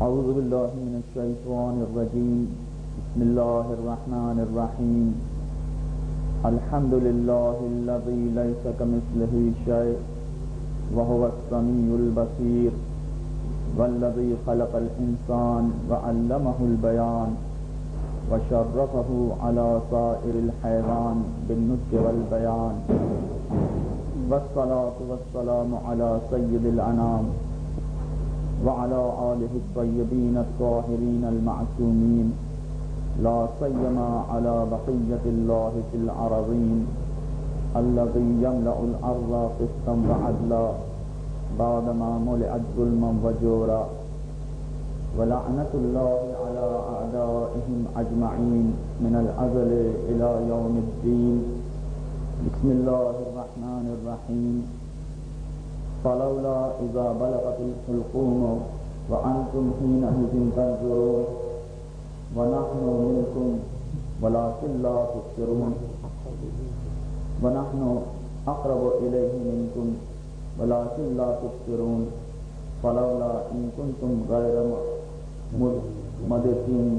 اعوذ باللہ من الشیطان الرجیم بسم اللہ الرحمن الرحیم الحمد للہ الذی لیس کمثلہ شیء وہو السمیع البصیر والذی خلق الانسان وعلمہ البیان وشرفہ علی سائر الحیوان بالنطق والبیان والصلاة والسلام علی سید الانام وعلى آله الطيبين الطاهرين المعصومين لا سيما على بقية الله في الأرضين الذي يملأ الأرض قسطا وعدلا بعدما ملئت ظلما وجورا ولعنة الله على أعدائهم أجمعين من الأزل إلى يوم الدين بسم الله الرحمن الرحيم فلولا إذا بلغت الحلقوم وأنتم حينئذ تنظرون ونحن منكم ولكن لا تبصرون ونحن أقرب إليه منكم ولكن لا تبصرون فلولا إن كنتم غير مدركين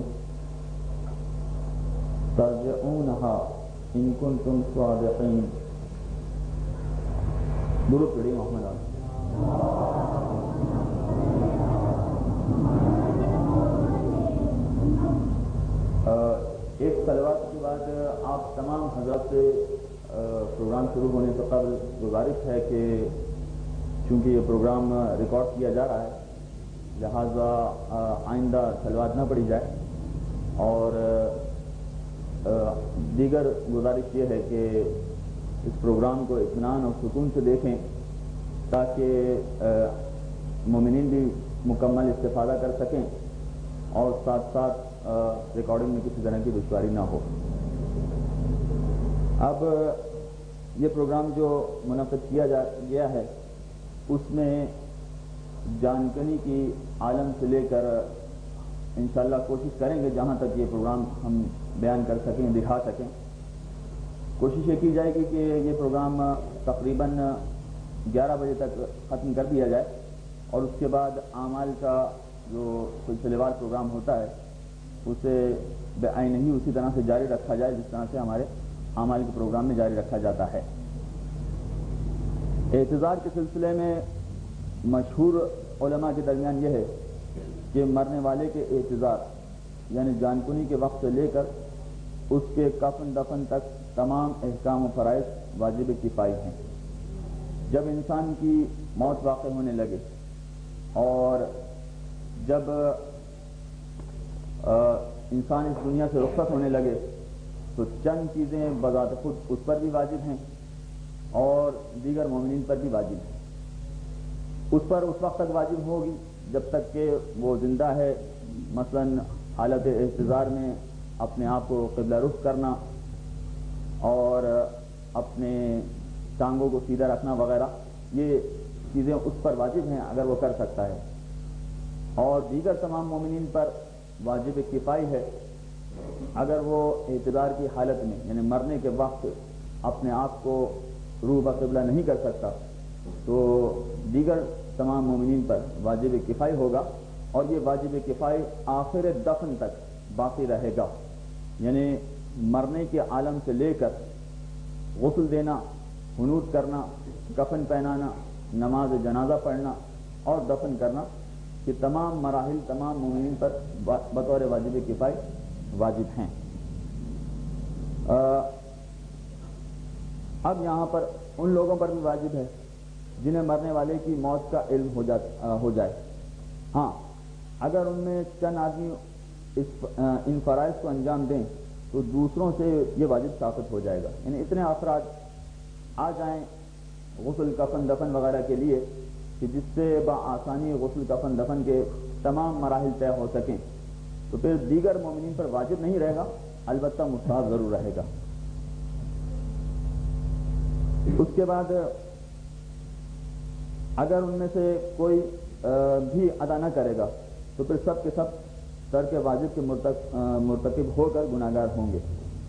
ترجعونها إن كنتم صادقين. درود پڑھیے محمد علی. ایک صلوات کے بعد آپ تمام حضرات سے پروگرام شروع ہونے سے قبل گزارش ہے کہ چونکہ یہ پروگرام ریکارڈ کیا جا رہا ہے لہذا آئندہ صلوات نہ پڑھی جائے، اور دیگر گزارش یہ ہے کہ اس پروگرام کو اطمینان اور سکون سے دیکھیں تاکہ مومنین بھی مکمل استفادہ کر سکیں اور ساتھ ساتھ ریکارڈنگ میں کسی طرح کی دشواری نہ ہو. اب یہ پروگرام جو منعقد کیا گیا ہے اس میں جانکنی کی عالم سے لے کر انشاءاللہ کوشش کریں گے جہاں تک یہ پروگرام ہم بیان کر سکیں، دکھا سکیں. کوشش یہ کی جائے گی کہ یہ پروگرام تقریباً 11 بجے تک ختم کر دیا جائے اور اس کے بعد اعمال کا جو سلسلے وار پروگرام ہوتا ہے اسے بعینہ ہی اسی طرح سے جاری رکھا جائے جس طرح سے ہمارے اعمال کے پروگرام میں جاری رکھا جاتا ہے. اعتذار کے سلسلے میں مشہور علماء کے درمیان یہ ہے کہ مرنے والے کے اعتذار یعنی جانکنی کے وقت سے لے کر اس کے کفن دفن تک تمام احکام و فرائض واجب کفائی ہیں. جب انسان کی موت واقع ہونے لگے اور جب انسان اس دنیا سے رخصت ہونے لگے تو چند چیزیں بذات خود اس پر بھی واجب ہیں اور دیگر مومنین پر بھی واجب ہیں. اس پر اس وقت تک واجب ہوگی جب تک کہ وہ زندہ ہے، مثلا حالت احتضار میں اپنے آپ کو قبلہ رخ کرنا اور اپنے ٹانگوں کو سیدھا رکھنا وغیرہ، یہ چیزیں اس پر واجب ہیں اگر وہ کر سکتا ہے. اور دیگر تمام مومنین پر واجب کفائی ہے اگر وہ اعتدار کی حالت میں یعنی مرنے کے وقت اپنے آپ کو روح بقبلہ نہیں کر سکتا تو دیگر تمام مومنین پر واجب کفائی ہوگا، اور یہ واجب کفائی آخر دفن تک باقی رہے گا. یعنی مرنے کے عالم سے لے کر غسل دینا، حنوط کرنا، کفن پہنانا، نماز جنازہ پڑھنا اور دفن کرنا، یہ تمام مراحل تمام مومنین پر بطور واجب کفائی واجب ہیں. اب یہاں پر ان لوگوں پر بھی واجب ہے جنہیں مرنے والے کی موت کا علم ہو جائے. ہاں، اگر ان میں چند آدمی ان فرائض کو انجام دیں تو دوسروں سے یہ واجب ثابت ہو جائے گا. یعنی اتنے افراد آ جائیں غسل کفن دفن وغیرہ کے لیے کہ جس سے بآسانی غسل کفن دفن کے تمام مراحل طے ہو سکیں تو پھر دیگر مومنین پر واجب نہیں رہے گا، البتہ مستحب ضرور رہے گا. اس کے بعد اگر ان میں سے کوئی بھی ادا نہ کرے گا تو پھر سب کے سب ترک واجب کے مرتکب ہو کر گناہگار ہوں گے.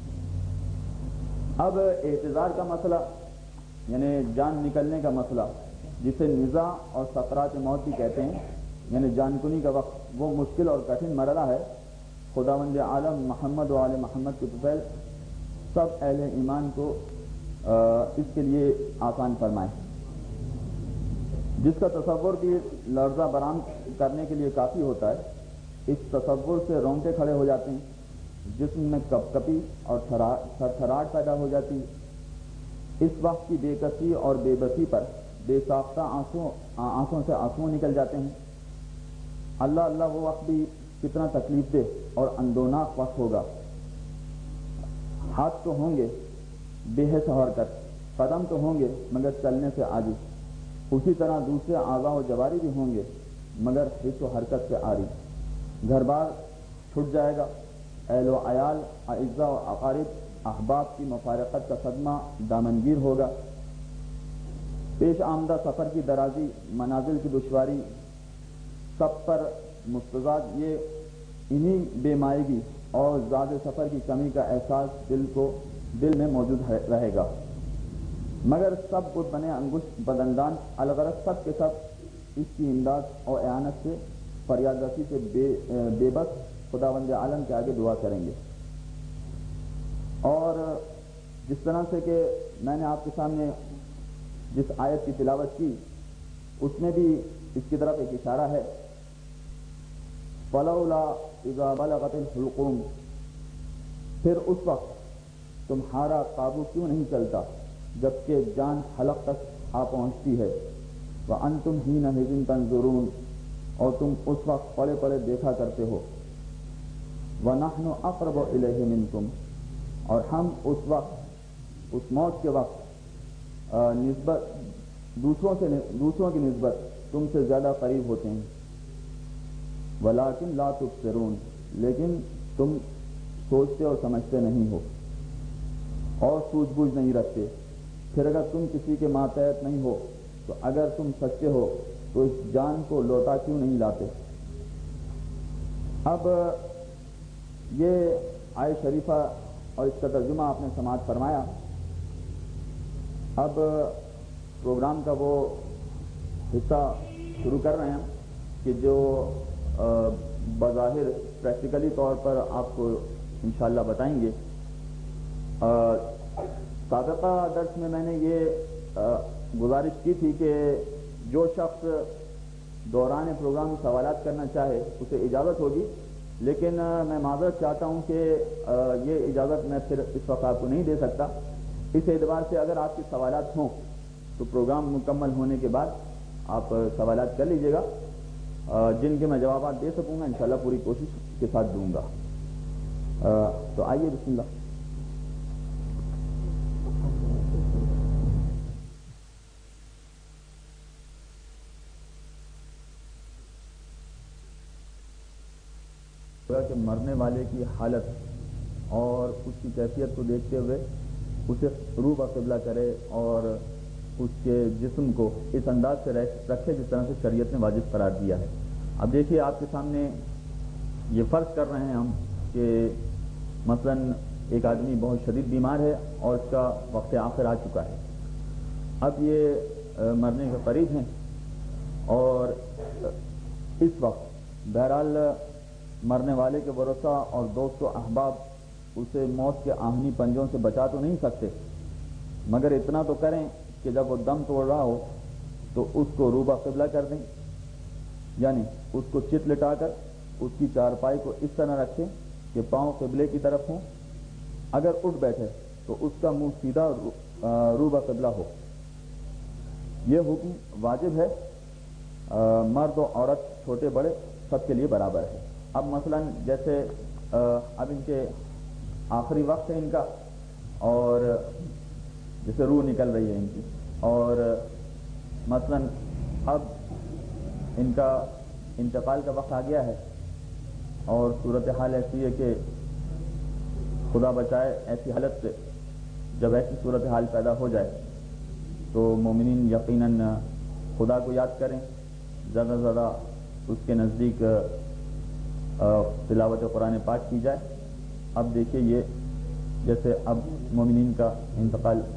اب اعتذار کا مسئلہ یعنی جان نکلنے کا مسئلہ جسے نزاع اور سکرات موت بھی کہتے ہیں، یعنی جانکنی کا وقت وہ مشکل اور کٹھن مرحلہ ہے، خداوند عالم محمد و آل محمد کے طفیل سب اہل ایمان کو اس کے لیے آسان فرمائے، جس کا تصور بھی لرزہ برآمد کرنے کے لیے کافی ہوتا ہے۔ اس تصور سے رونگٹے کھڑے ہو جاتے ہیں، جسم میں کپ کپی اور تھرتھراہٹ پیدا ہو جاتی ہے۔ اس وقت کی بے کسی اور بے بسی پر بے ساختہ آنکھوں سے آنسو نکل جاتے ہیں۔ اللہ اللہ وہ وقت بھی کتنا تکلیف دہ اور اندوناک وقت ہوگا۔ ہاتھ تو ہوں گے بے حس حرکت، قدم تو ہوں گے مگر چلنے سے عاجز، اسی طرح دوسرے اعضاء و جواری بھی ہوں گے مگر حس و حرکت سے عاری۔ گھر بار چھٹ جائے گا، اہل و عیال، اعزاء و اقارب، احباب کی مفارقت کا صدمہ دامنگیر ہوگا۔ پیش آمدہ سفر کی درازی، منازل کی دشواری، سب پر مستزاد یہ انہی بے مائگی اور زاد سفر کی کمی کا احساس دل میں موجود رہے گا، مگر سب بت بنے انگشت بدندان الغرض سب کے سب اس کی امداد اور اعانت سے فریاد رسی سے بے بس خداوند عالم کے آگے دعا کریں گے۔ اور جس طرح سے کہ میں نے آپ کے سامنے جس آیت کی تلاوت کی اس میں بھی اس کی طرف ایک اشارہ ہے، فَلَوْلَا إِذَا بَلَغَتِ الْحُلْقُومَ، پھر اس وقت تمہارا قابو کیوں نہیں چلتا جبکہ جان حلق تک آ پہنچتی ہے، وَأَنْتُمْ حِينَئِذٍ تَنظُرُونَ، اور تم اس وقت پڑے پڑے دیکھا کرتے ہو، وَنَحْنُ أَقْرَبُ إِلَيْهِ مِنْكُمْ، اور ہم اس وقت اس موت کے وقت نسبت دوسروں کی نسبت تم سے زیادہ قریب ہوتے ہیں، وَلَكِنْ لَا تُبْصِرُونَ، لیکن تم سوچتے اور سمجھتے نہیں ہو اور سوجھ بوجھ نہیں رکھتے۔ پھر اگر تم کسی کے ماتحت نہیں ہو تو اگر تم سچے ہو تو اس جان کو لوٹا کیوں نہیں لاتے؟ اب یہ آیت شریفہ اور اس کا ترجمہ آپ نے سماعت فرمایا۔ اب پروگرام کا وہ حصہ شروع کر رہے ہیں کہ جو بظاہر پریکٹیکلی طور پر آپ کو انشاءاللہ بتائیں گے۔ سابقہ درس میں نے یہ گزارش کی تھی کہ جو شخص دوران پروگرام سوالات کرنا چاہے اسے اجازت ہوگی، لیکن میں معذرت چاہتا ہوں کہ یہ اجازت میں پھر اس وقت آپ کو نہیں دے سکتا۔ اس اعتبار سے اگر آپ کے سوالات ہوں تو پروگرام مکمل ہونے کے بعد آپ سوالات کر لیجیے گا، جن کے میں جوابات دے سکوں گا انشاءاللہ پوری کوشش کے ساتھ دوں گا۔ تو آئیے بسم اللہ۔ کہ مرنے والے کی حالت اور اس کی کیفیت کو دیکھتے ہوئے اسے روح قبلہ کرے اور اس کے جسم کو اس انداز سے رکھے جس طرح سے شریعت نے واجب قرار دیا ہے۔ اب دیکھیے آپ کے سامنے یہ فرض کر رہے ہیں ہم کہ مثلا ایک آدمی بہت شدید بیمار ہے اور اس کا وقت آخر آ چکا ہے، اب یہ مرنے کے قریب ہیں اور اس وقت بہرحال مرنے والے کے ورثاء اور دوست و احباب اسے موت کے آہنی پنجوں سے بچا تو نہیں سکتے، مگر اتنا تو کریں کہ جب وہ دم توڑ رہا ہو تو اس کو روبہ قبلہ کر دیں، یعنی اس کو چت لٹا کر اس کی چارپائی کو اس طرح رکھیں کہ پاؤں قبلے کی طرف ہوں، اگر اٹھ بیٹھے تو اس کا منہ سیدھا روبہ قبلہ ہو۔ یہ حکم واجب ہے، مرد و عورت چھوٹے بڑے سب کے لیے برابر ہے۔ اب مثلا جیسے اب ان کے آخری وقت ہے ان کا، اور جیسے روح نکل رہی ہے ان کی، اور مثلا اب ان کا انتقال کا وقت آ گیا ہے اور صورتحال ایسی ہے کہ خدا بچائے ایسی حالت سے جب ایسی صورتحال پیدا ہو جائے تو مومنین یقیناً خدا کو یاد کریں، زیادہ سے زیادہ اس کے نزدیک تلاوت قرآن پاک کی جائے۔ اب دیکھیے یہ جیسے اب مومن کا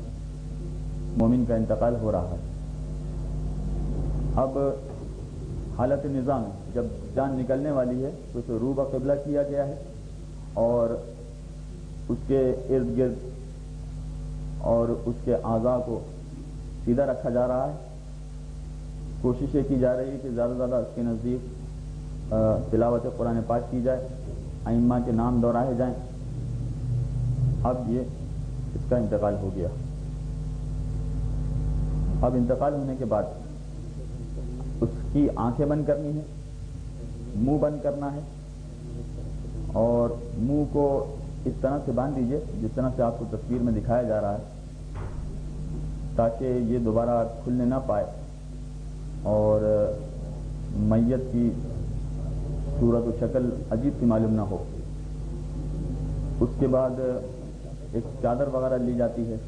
انتقال ہو رہا ہے، اب حالت نظام ہے، جب جان نکلنے والی ہے تو اسے روبہ قبلہ کیا گیا ہے اور اس کے ارد گرد اور اس کے اعضاء کو سیدھا رکھا جا رہا ہے. کوشش یہ کی جا رہی ہے کہ زیادہ سے زیادہ اس کے نزدیک تلاوت قرآن پاک کی جائے، ائمہ کے نام دہرائے جائیں. اب یہ اس کا انتقال ہو گیا. اب انتقال ہونے کے بعد اس کی آنکھیں بند کرنی ہے، منہ بند کرنا ہے، اور منہ کو اس طرح سے باندھ دیجئے جس طرح سے آپ کو تصویر میں دکھایا جا رہا ہے، تاکہ یہ دوبارہ کھلنے نہ پائے اور میت کی صورت و شکل عجیب سی معلوم نہ ہو. اس کے بعد ایک چادر وغیرہ لی جاتی ہے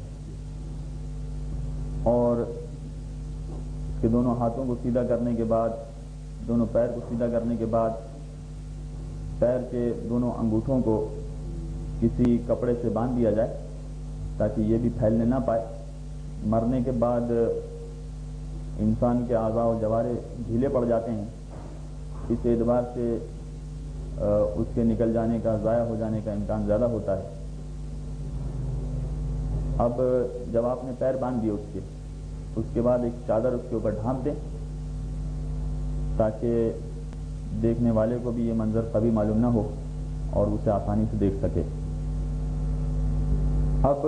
اور اس کے دونوں ہاتھوں کو سیدھا کرنے کے بعد، دونوں پیر کو سیدھا کرنے کے بعد، پیر کے دونوں انگوٹھوں کو کسی کپڑے سے باندھ دیا جائے تاکہ یہ بھی پھیلنے نہ پائے. مرنے کے بعد انسان کے اعضاء و جوارے ڈھیلے پڑ جاتے ہیں، اس اعتبار سے اس کے نکل جانے کا، ضائع ہو جانے کا امکان زیادہ ہوتا ہے. اب جب آپ نے پیر باندھ دیے اس کے بعد ایک چادر اس کے اوپر ڈھانپ دیں تاکہ دیکھنے والے کو بھی یہ منظر کبھی معلوم نہ ہو اور اسے آسانی سے دیکھ سکے. اب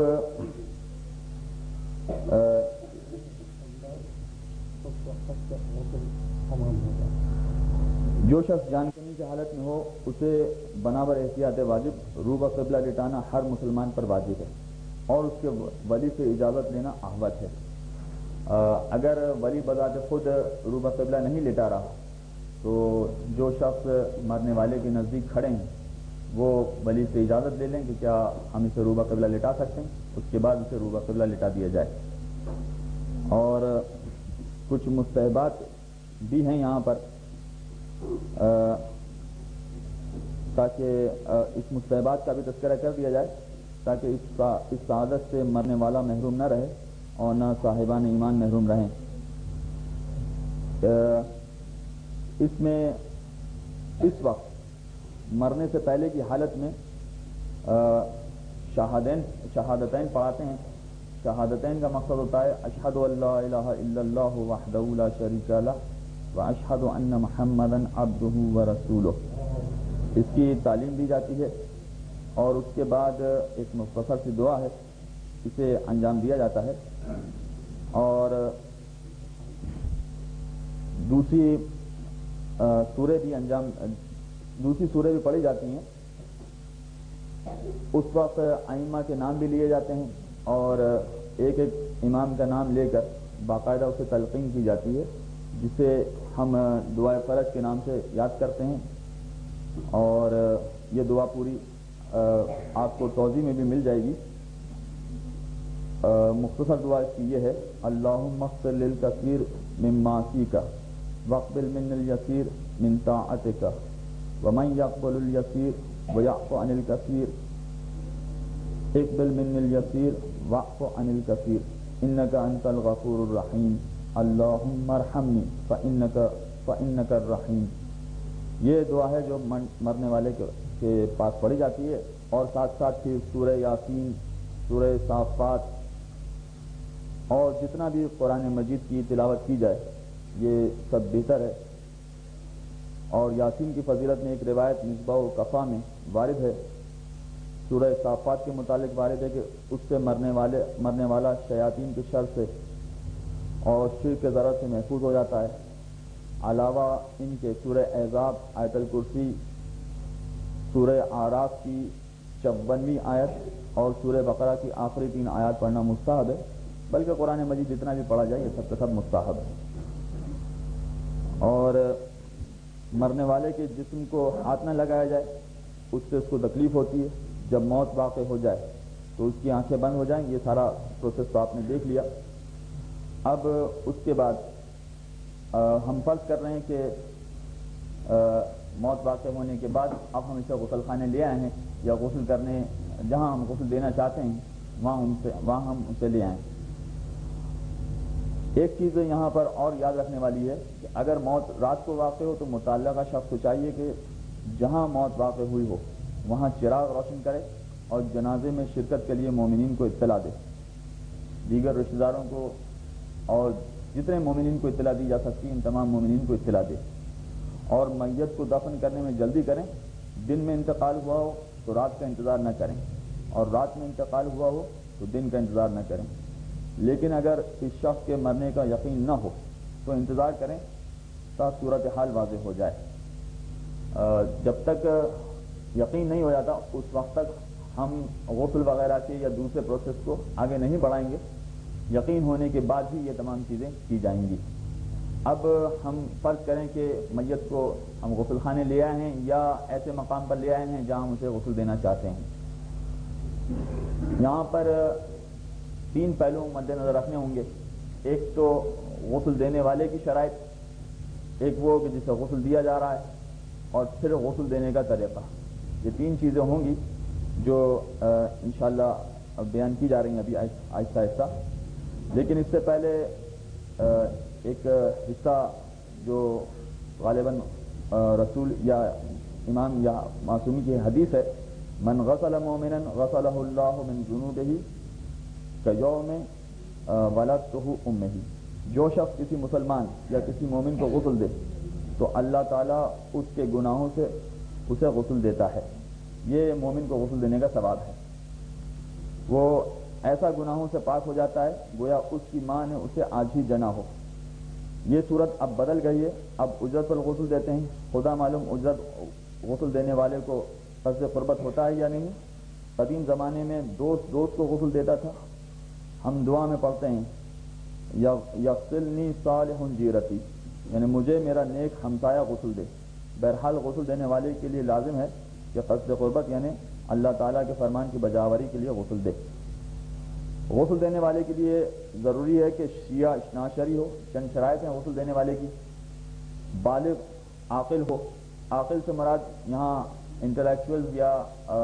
جو شخص جان کنی کی حالت میں ہو اسے بنابر احتیاط واجب روبہ قبلہ لٹانا ہر مسلمان پر واجب ہے اور اس کے ولی سے اجازت لینا احوط ہے. اگر ولی بذات خود روبہ قبلہ نہیں لٹا رہا تو جو شخص مرنے والے کے نزدیک کھڑے ہیں وہ ولی سے اجازت لے لیں کہ کیا ہم اسے روبہ قبلہ لٹا سکتے ہیں. اس کے بعد اسے روبہ قبلہ لٹا دیا جائے. اور کچھ مستحبات بھی ہیں یہاں پر تاکہ اس مستحبات کا بھی تذکرہ کر دیا جائے تاکہ اس سعادت سے مرنے والا محروم نہ رہے اور نہ صاحبان ایمان محروم رہیں. اس میں اس وقت مرنے سے پہلے کی حالت میں شہادتین پڑھاتے ہیں. شہادتین کا مقصد ہوتا ہے اشہد ان لا الہ الا اللہ وحدہ لا شریک لہ واشہد ان محمدا عبدہ ورسولہ. اس کی تعلیم دی جاتی ہے اور اس کے بعد ایک مختصر سی دعا ہے، اسے انجام دیا جاتا ہے. اور دوسری سوریں بھی پڑھی جاتی ہیں. اس وقت ائمہ کے نام بھی لیے جاتے ہیں اور ایک ایک امام کا نام لے کر باقاعدہ اسے تلقین کی جاتی ہے جسے ہم دعائے فرج کے نام سے یاد کرتے ہیں. اور یہ دعا پوری آپ کو توضیح میں بھی مل جائے گی. مختصر دعا اس کی یہ ہے: اللہم اغفر للکثیر من معاصیک واقبل من الیسیر من طاعتک ومن یقبل الیسیر ویعف عن الکثیر اقبل من الیسیر واعف عن الکثیر انک انت الغفور الرحیم اللہم ارحمنی فانک الرحیم. یہ دعا ہے جو مرنے والے کے پاس پڑھی جاتی ہے اور ساتھ ساتھ پھر سورہ یاسین، سورہ صافات اور جتنا بھی قرآن مجید کی تلاوت کی جائے یہ سب بہتر ہے. اور یاسین کی فضیلت میں ایک روایت مصباح و کفا میں وارد ہے. سورہ صافات کے متعلق وارد ہے کہ اس سے مرنے والا شیاطین کے شر سے اور شرک کے ضرر سے محفوظ ہو جاتا ہے. علاوہ ان کے سورہ احزاب، آیت الکرسی، سورہ اعراف کی 54ویں آیت اور سورہ بقرہ کی آخری 3 آیات پڑھنا مستحب ہے. بلکہ قرآن مجید جتنا بھی پڑھا جائے یہ سب کا سب مستحب ہے. اور مرنے والے کے جسم کو ہاتھ نہ لگایا جائے، اس سے اس کو تکلیف ہوتی ہے. جب موت واقع ہو جائے تو اس کی آنکھیں بند ہو جائیں. یہ سارا پروسیس تو آپ نے دیکھ لیا. اب اس کے بعد ہم فرض کر رہے ہیں کہ موت واقع ہونے کے بعد اب ہم اسے غسل خانے لے آئے ہیں یا غسل کرنے جہاں ہم غسل دینا چاہتے ہیں وہاں ہم اسے لے آئیں. ایک چیز یہاں پر اور یاد رکھنے والی ہے کہ اگر موت رات کو واقع ہو تو متعلقہ شخص کو چاہیے کہ جہاں موت واقع ہوئی ہو وہاں چراغ روشن کرے اور جنازے میں شرکت کے لیے مومنین کو اطلاع دے، دیگر رشتہ داروں کو اور جتنے مومنین کو اطلاع دی جا سکتی ان تمام مومنین کو اطلاع دے، اور میت کو دفن کرنے میں جلدی کریں۔ دن میں انتقال ہوا ہو تو رات کا انتظار نہ کریں، اور رات میں انتقال ہوا ہو تو دن کا انتظار نہ کریں، لیکن اگر اس شخص کے مرنے کا یقین نہ ہو تو انتظار کریں تاکہ صورتحال واضح ہو جائے۔ جب تک یقین نہیں ہو جاتا اس وقت تک ہم غسل وغیرہ کے یا دوسرے پروسیس کو آگے نہیں بڑھائیں گے، یقین ہونے کے بعد ہی یہ تمام چیزیں کی جائیں گی۔ اب ہم فرض کریں کہ میت کو ہم غسل خانے لے آئے ہیں یا ایسے مقام پر لے آئے ہیں جہاں ہم اسے غسل دینا چاہتے ہیں۔ یہاں پر 3 پہلو مد نظر رکھنے ہوں گے۔ ایک تو غسل دینے والے کی شرائط، ایک وہ کہ جسے غسل دیا جا رہا ہے، اور پھر غسل دینے کا طریقہ۔ یہ 3 چیزیں ہوں گی جو انشاءاللہ اب بیان کی جا رہی ہیں ابھی آہستہ آہستہ، لیکن اس سے پہلے ایک حصہ جو غالباً رسول یا امام یا معصومی کی حدیث ہے، من غسل مومنا غسلہ اللہ من ذنوبہ کیوم ولدتہ امہ، جو شخص کسی مسلمان یا کسی مومن کو غسل دے تو اللہ تعالیٰ اس کے گناہوں سے اسے غسل دیتا ہے۔ یہ مومن کو غسل دینے کا ثواب ہے، وہ ایسا گناہوں سے پاک ہو جاتا ہے گویا اس کی ماں نے اسے آج ہی جنا ہو۔ یہ صورت اب بدل گئی ہے، اب اجرت پر غسل دیتے ہیں۔ خدا معلوم اجرت غسل دینے والے کو قصد قربت ہوتا ہے یا نہیں۔ قدیم زمانے میں دوست کو غسل دیتا تھا، ہم دعا میں پڑھتے ہیں یغسلنی صالح جیرتی، یعنی مجھے میرا نیک ہمسایہ غسل دے۔ بہرحال غسل دینے والے کے لیے لازم ہے کہ قصد قربت یعنی اللہ تعالیٰ کے فرمان کی بجاوری کے لیے غسل دے۔ غسل دینے والے کے لیے ضروری ہے کہ شیعہ اشناشری ہو، چند شرائط ہیں غسل دینے والے کی۔ بالغ عاقل ہو، عاقل سے مراد یہاں انٹلیکچوئل یا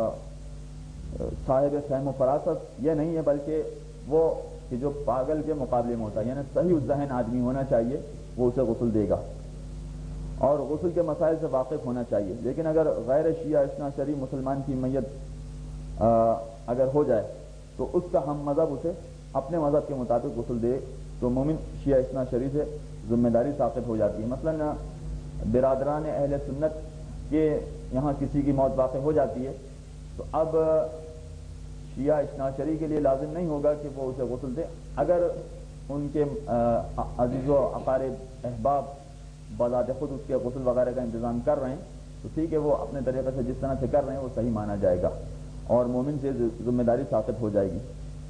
صاحب فہم و فراست یہ نہیں ہے، بلکہ وہ کہ جو پاگل کے مقابلے میں ہوتا ہے، یعنی صحیح الذہن آدمی ہونا چاہیے، وہ اسے غسل دے گا اور غسل کے مسائل سے واقف ہونا چاہیے۔ لیکن اگر غیر شیعہ اثنا شری مسلمان کی میت اگر ہو جائے تو اس کا ہم مذہب اسے اپنے مذہب کے مطابق غسل دے تو مومن شیعہ اثنا شری سے ذمہ داری ثابت ہو جاتی ہے۔ مثلا برادران اہل سنت کے یہاں کسی کی موت واقع ہو جاتی ہے تو اب شیعہ اثنا شری کے لیے لازم نہیں ہوگا کہ وہ اسے غسل دے۔ اگر ان کے عزیز و اقارب احباب بذات خود اس کے غسل وغیرہ کا انتظام کر رہے ہیں تو ٹھیک ہے، وہ اپنے طریقے سے جس طرح سے کر رہے ہیں وہ صحیح مانا جائے گا اور مومن سے ذمہ داری ثابت ہو جائے گی۔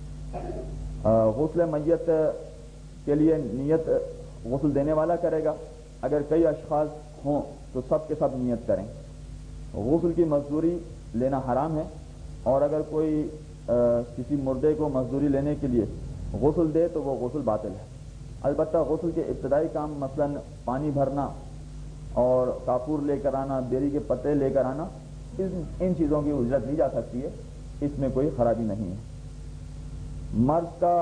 غسل میت کے لیے نیت غسل دینے والا کرے گا، اگر کئی اشخاص ہوں تو سب کے سب نیت کریں۔ غسل کی مزدوری لینا حرام ہے، اور اگر کوئی کسی مردے کو مزدوری لینے کے لیے غسل دے تو وہ غسل باطل ہے۔ البتہ غسل کے ابتدائی کام مثلا پانی بھرنا اور کافور لے کر آنا، بیری کے پتے لے کر آنا، ان چیزوں کی اجرت لی جا سکتی ہے، اس میں کوئی خرابی نہیں ہے۔ مرد کا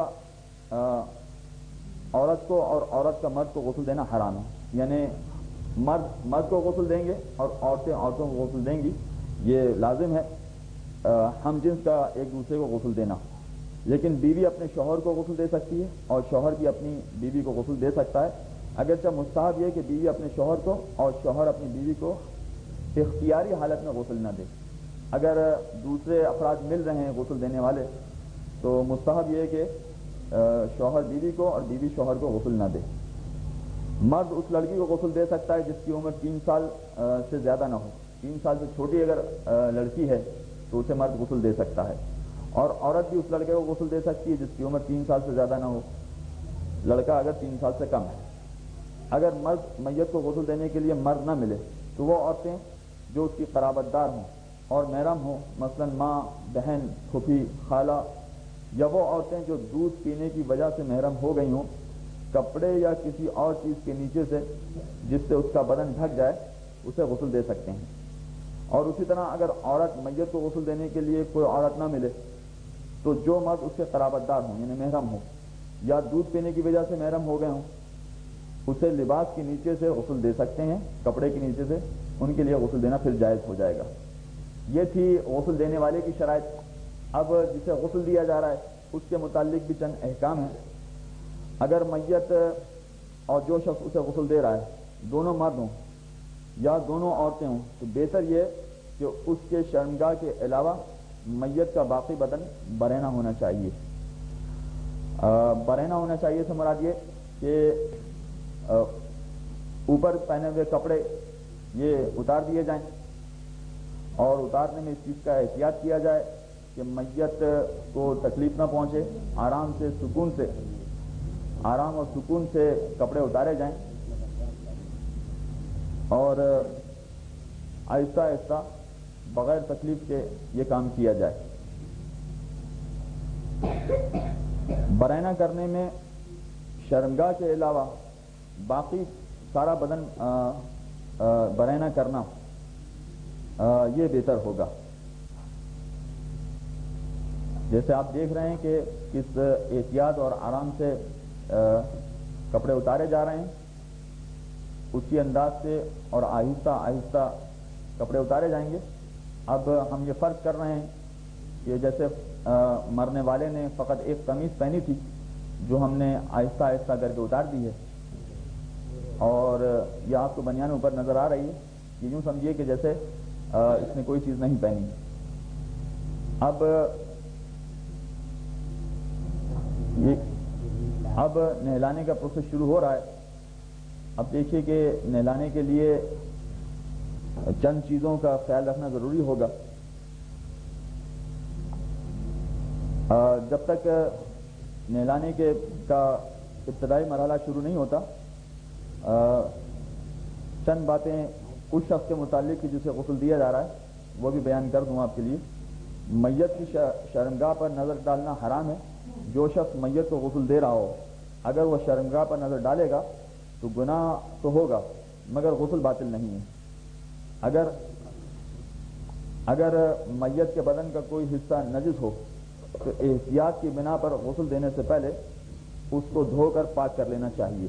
عورت کو اور عورت کا مرد کو غسل دینا حرام ہے، یعنی مرد کو غسل دیں گے اور عورتیں عورتوں کو غسل دیں گی، یہ لازم ہے ہم جنس کا ایک دوسرے کو غسل دینا۔ لیکن بیوی اپنے شوہر کو غسل دے سکتی ہے اور شوہر بھی اپنی بیوی کو غسل دے سکتا ہے، اگرچہ مستحب یہ کہ بیوی اپنے شوہر کو اور شوہر اپنی بیوی کو اختیاری حالت میں غسل نہ دے۔ اگر دوسرے افراد مل رہے ہیں غسل دینے والے تو مستحب یہ کہ شوہر بیوی کو اور بیوی شوہر کو غسل نہ دے۔ مرد اس لڑکی کو غسل دے سکتا ہے جس کی عمر 3 سال سے زیادہ نہ ہو۔ 3 سال سے چھوٹی اگر لڑکی ہے تو اسے مرد غسل دے سکتا ہے، اور عورت بھی اس لڑکے کو غسل دے سکتی ہے جس کی عمر 3 سال سے زیادہ نہ ہو، لڑکا اگر 3 سال سے کم ہے۔ اگر مرد میت کو غسل دینے کے لیے مرد نہ ملے تو وہ عورتیں جو اس کی قرابت دار ہوں اور محرم ہوں، مثلا ماں، بہن، پھوپھی، خالہ، یا وہ عورتیں جو دودھ پینے کی وجہ سے محرم ہو گئی ہوں، کپڑے یا کسی اور چیز کے نیچے سے جس سے اس کا بدن ڈھک جائے اسے غسل دے سکتے ہیں۔ اور اسی طرح اگر عورت میت کو غسل دینے کے لیے کوئی عورت نہ ملے تو جو مرد اس کے قرابت دار ہوں یعنی محرم ہو، یا دودھ پینے کی وجہ سے محرم ہو گئے ہوں، اسے لباس کے نیچے سے غسل دے سکتے ہیں، کپڑے کے نیچے سے ان کے لیے غسل دینا پھر جائز ہو جائے گا۔ یہ تھی غسل دینے والے کی شرائط۔ اب جسے غسل دیا جا رہا ہے اس کے متعلق بھی چند احکام ہیں۔ اگر میت اور جو شخص اسے غسل دے رہا ہے دونوں مرد ہوں یا دونوں عورتیں ہوں تو بہتر یہ کہ اس کے شرمگاہ کے علاوہ میت کا باقی بدن برہنہ ہونا چاہیے۔ برہنہ ہونا چاہیے سے مراد یہ کہ اوپر پہنے ہوئے کپڑے یہ اتار دیے جائیں، اور اتارنے میں اس چیز کا احتیاط کیا جائے کہ میت کو تکلیف نہ پہنچے، آرام اور سکون سے کپڑے اتارے جائیں، اور آہستہ آہستہ بغیر تکلیف کے یہ کام کیا جائے۔ برہنہ کرنے میں شرمگاہ کے علاوہ باقی سارا بدن برہنہ کرنا یہ بہتر ہوگا۔ جیسے آپ دیکھ رہے ہیں کہ کس احتیاط اور آرام سے کپڑے اتارے جا رہے ہیں، اسی انداز سے اور آہستہ آہستہ کپڑے اتارے جائیں گے۔ اب ہم یہ فرض کر رہے ہیں کہ جیسے مرنے والے نے فقط ایک قمیص پہنی تھی جو ہم نے آہستہ آہستہ کر کے اتار دی ہے، اور یہ آپ کو بنیان اوپر نظر آ رہی ہے، یہ یوں سمجھیے کہ جیسے اس نے کوئی چیز نہیں پہنی۔ اب نہلانے کا پروسیس شروع ہو رہا ہے۔ اب دیکھیے کہ نہلانے کے لیے چند چیزوں کا خیال رکھنا ضروری ہوگا۔ جب تک نہلانے کا ابتدائی مرحلہ شروع نہیں ہوتا، چند باتیں اس شخص کے متعلق کہ جسے غسل دیا جا رہا ہے وہ بھی بیان کر دوں آپ کے لیے۔ میت کی شرمگاہ پر نظر ڈالنا حرام ہے۔ جو شخص میت کو غسل دے رہا ہو اگر وہ شرمگاہ پر نظر ڈالے گا تو گناہ تو ہوگا مگر غسل باطل نہیں ہے۔ اگر میت کے بدن کا کوئی حصہ نجس ہو تو احتیاط کی بنا پر غسل دینے سے پہلے اس کو دھو کر پاک کر لینا چاہیے۔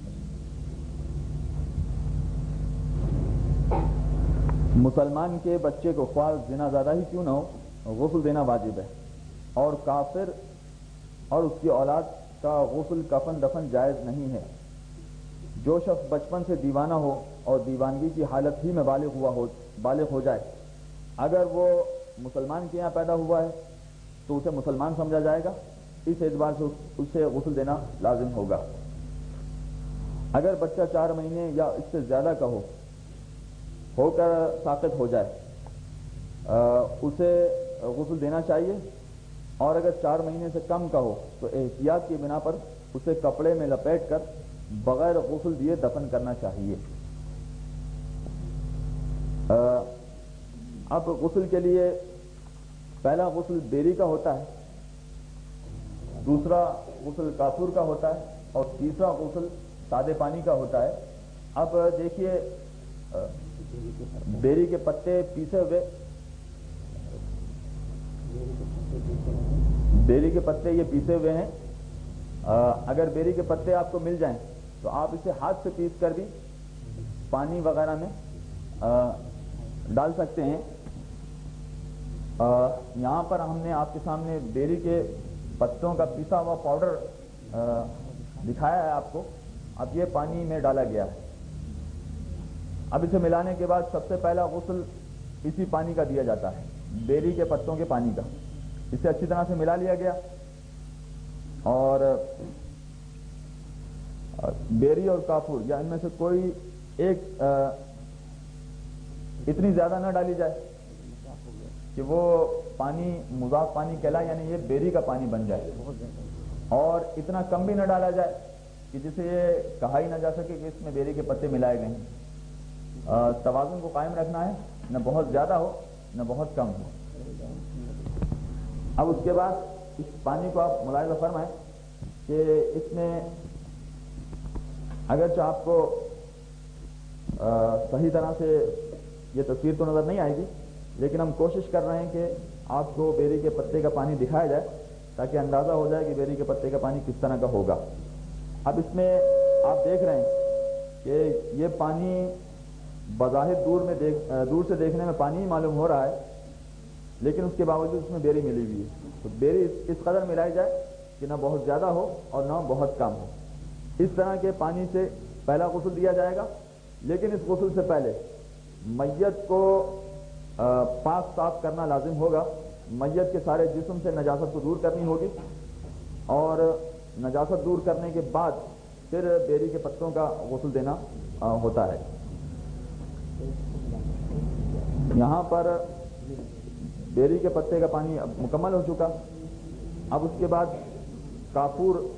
مسلمان کے بچے کو خواہ زنا زیادہ ہی کیوں نہ ہو غسل دینا واجب ہے، اور کافر اور اس کی اولاد کا غسل کفن دفن جائز نہیں ہے۔ جو شخص بچپن سے دیوانہ ہو اور دیوانگی کی حالت ہی میں بالغ ہو جائے، اگر وہ مسلمان کے یہاں پیدا ہوا ہے تو اسے مسلمان سمجھا جائے گا، اس اعتبار سے اسے غسل دینا لازم ہوگا۔ اگر بچہ 4 مہینے یا اس سے زیادہ کا ہو کر ساقط ہو جائے اسے غسل دینا چاہیے، اور اگر 4 مہینے سے کم کا ہو تو احتیاط کی بنا پر اسے کپڑے میں لپیٹ کر بغیر غسل دیے دفن کرنا چاہیے۔ اب غسل کے لیے پہلا غسل بیری کا ہوتا ہے، دوسرا غسل کافور کا ہوتا ہے، اور تیسرا غسل سادے پانی کا ہوتا ہے۔ اب دیکھیے بیری کے پتے پیسے ہوئے، بیری کے پتے یہ پیسے ہوئے ہیں، اگر بیری کے پتے آپ کو مل جائیں تو آپ اسے ہاتھ سے پیس کر بھی پانی وغیرہ میں ڈال سکتے ہیں۔ یہاں پر ہم نے آپ کے سامنے بیری کے پتوں کا پیسا ہوا پاؤڈر دکھایا ہے آپ کو۔ اب یہ پانی میں ڈالا گیا ہے۔ اب اسے ملانے کے بعد سب سے پہلا غسل اسی پانی کا دیا جاتا ہے، بیری کے پتوں کے پانی کا۔ اسے اچھی طرح سے ملا لیا گیا، اور بیری اور کافور یا ان میں سے کوئی ایک اتنی زیادہ نہ ڈالی جائے کہ وہ پانی مضاف پانی کہلائے، یعنی یہ بیری کا پانی بن جائے، اور اتنا کم بھی نہ ڈالا جائے کہ جسے یہ کہا ہی نہ جا سکے کہ اس میں بیری کے پتے ملائے گئے ہیں۔ توازن کو قائم رکھنا ہے، نہ بہت زیادہ ہو نہ بہت کم ہو۔ اب اس کے بعد اس پانی کو آپ ملاحظہ فرمائیں کہ اس میں اگرچہ آپ کو صحیح طرح سے یہ تصویر تو نظر نہیں آئے گی، لیکن ہم کوشش کر رہے ہیں کہ آپ کو بیری کے پتے کا پانی دکھایا جائے۔ تاکہ اندازہ ہو جائے کہ بیری کے پتے کا پانی کس طرح کا ہوگا۔ اب اس میں آپ دیکھ رہے ہیں کہ یہ پانی بظاہر دور سے دیکھنے میں پانی ہی معلوم ہو رہا ہے، لیکن اس کے باوجود اس میں بیری ملی ہوئی ہے۔ تو بیری اس قدر ملائی جائے کہ نہ بہت زیادہ ہو اور نہ بہت کم ہو۔ اس طرح کے پانی سے پہلا غسل دیا جائے گا، لیکن اس غسل سے پہلے میت کو پاک صاف کرنا لازم ہوگا۔ میت کے سارے جسم سے نجاست کو دور کرنی ہوگی، اور نجاست دور کرنے کے بعد پھر بیری کے پتوں کا غسل دینا ہوتا ہے۔ یہاں پر بیری کے پتے کا پانی اب مکمل ہو چکا۔ اب اس کے بعد کافور